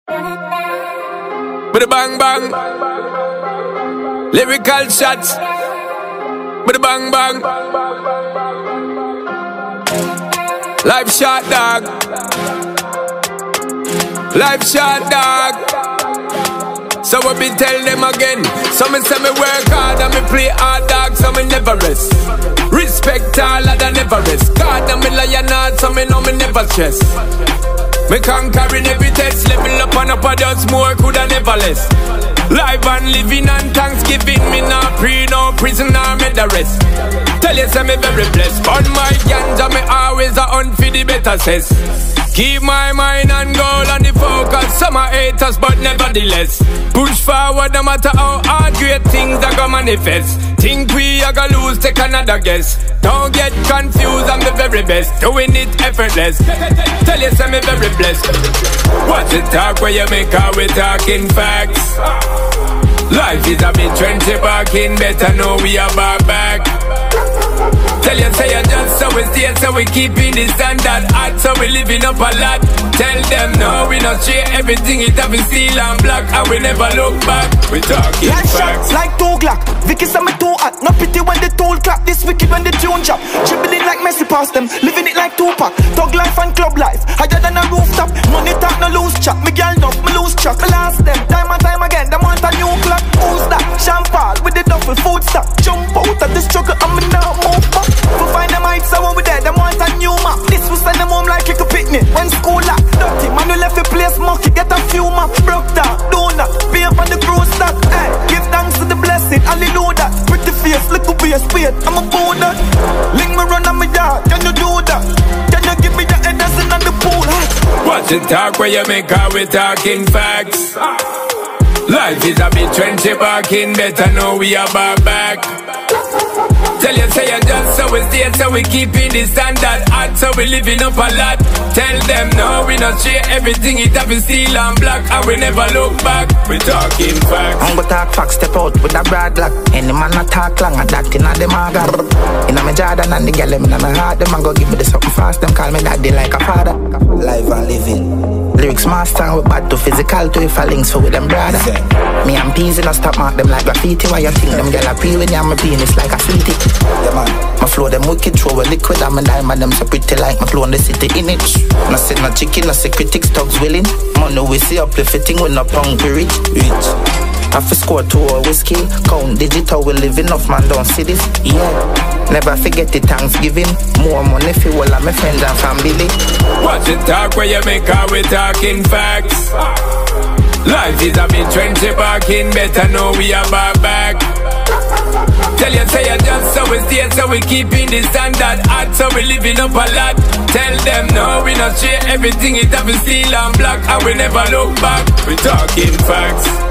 With a bang bang, lyrical shots. With a bang bang, life shot dog, life shot dog. So I be tell them again. Some say me work hard and me play hard dog, so me never rest. Respect all of the never rest. God and me lion hard, so me know me never stress. Me conquering every test, level up and up a just more, coulda never less. Live and living and thanksgiving, me not pre, no prison or me the rest. Tell you say me very blessed, on my ganja me always a hunt for the better cess. Keep my mind and goal on the focus, some are haters but nevertheless. Push forward no matter how hard, great things that go manifest. Think we are gonna lose, take another guess. Don't get confused, I'm the very best, doing it effortless. Tell you say me very blessed. Watch the talk where you make out we talking facts. Life is a bit trendy barking, better know we are back. Tell you say you just so we stay, so we keeping the standard hot, so we living up a lot. Tell them no, we not share everything, it have been steel and black, and we never look back. We talking like facts. Shots, like 2 o'clock. Vicky say me too hot. No pity when the tool clap. This wicked when the tune chop. Dribbling like Messi past them, living it like Tupac. Thug life and club life, higher than a rooftop. Money talk no loose chop. Me girl enough, me lose track. Me last them, time and time again. Them want a new clock. Who's that? Champagne with the duffel food stock. Jump out of the struggle and me now move back. We find them heights, so when we there, them want a new map. This will send them home like a picnic. When school lock, dirty man, we left the place mucky. Get a few map, broke down, donut, pay up on the cruise stock. Hey, give thanks to the blessing, hallelujah. Pretty face, little face, wait, I'm a boulder. Link me run on my yard, can you do that? Can you give me the Edison on the pool? Watch the talk where you make out we talking facts. Life is a bit trendy barking, better know we are back. Tell you say you just so we stay, so we keeping the standard hot, so we living up a lot. Tell them no, we not share everything, it have been steel and black, and we never look back. We talking facts. I'm gonna talk facts, step out with a broad block. Any man not talk long, I that inna them agar. Inna me Jordan and the girl them inna me heart, them a go give me the something fast. Them call me daddy like a father. Live and living. Lyrics master, we bad to physical to if I links for with them brother. Me and peas in a stop mark them like graffiti. Why you think them girl a pee when you have my penis like a sweetie? Yeah man, my flow them wicked, throw a liquid. I'm a diamond, them so pretty like my flow in the city in it. No say no chicken, no say critics, thugs willing. Money we see up the fitting with no punk we rich. Have to score 2 or whiskey. Count digital, we living off man, don't see this. Yeah, never forget the Thanksgiving. More money for all of my friends and family. Watch the talk where you make out we talking facts. Life is a bit trendy barking, better know we are back. Tell you say you just so we stay, so we keeping the standard hot, so we living up a lot. Tell them no, we not share everything, it have been steel and black, and we never look back. We talking facts.